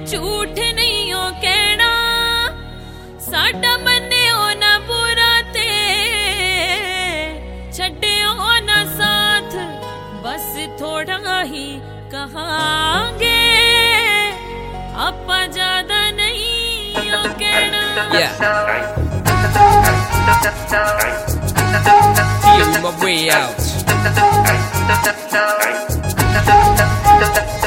झूठ नहीं हो कहना साडा मन्ने हो ना बुरा ते छड्डे हो ना साथ बस थोड़ा ही कहांगे आपा ज्यादा नहीं हो कहना Feeling my way out.